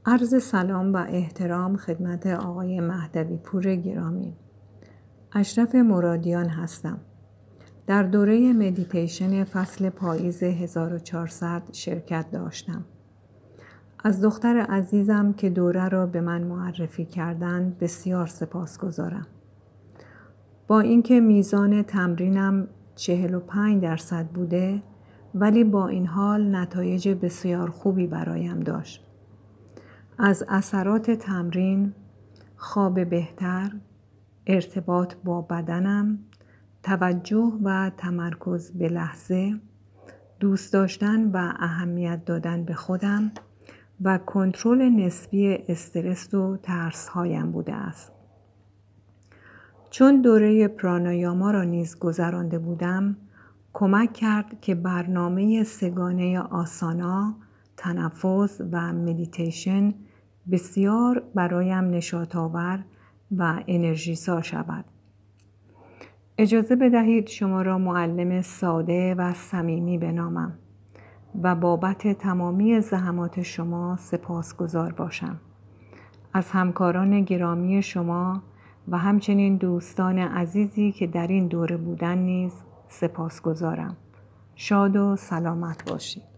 عرض سلام و احترام خدمت آقای مهدوی پور گرامی. اشرف مرادیان هستم. در دوره مدیتیشن فصل پاییز 1400 شرکت داشتم. از دختر عزیزم که دوره را به من معرفی کردند بسیار سپاسگزارم. با اینکه میزان تمرینم 45% بوده، ولی با این حال نتایج بسیار خوبی برایم داشت. از اثرات تمرین، خواب بهتر، ارتباط با بدنم، توجه و تمرکز به لحظه، دوست داشتن و اهمیت دادن به خودم و کنترل نسبی استرس و ترس‌هایم بوده است. چون دوره پرانایاما را نیز گذرانده بودم، کمک کرد که برنامه سگانه آسانا، تنفس و مدیتیشن بسیار برایم نشاط‌آور و انرژی‌سا شود. اجازه بدهید شما را معلم ساده و صمیمی بنامم و بابت تمامی زحمات شما سپاسگزار باشم. از همکاران گرامی شما و همچنین دوستان عزیزی که در این دوره بودن نیز سپاسگزارم. شاد و سلامت باشید.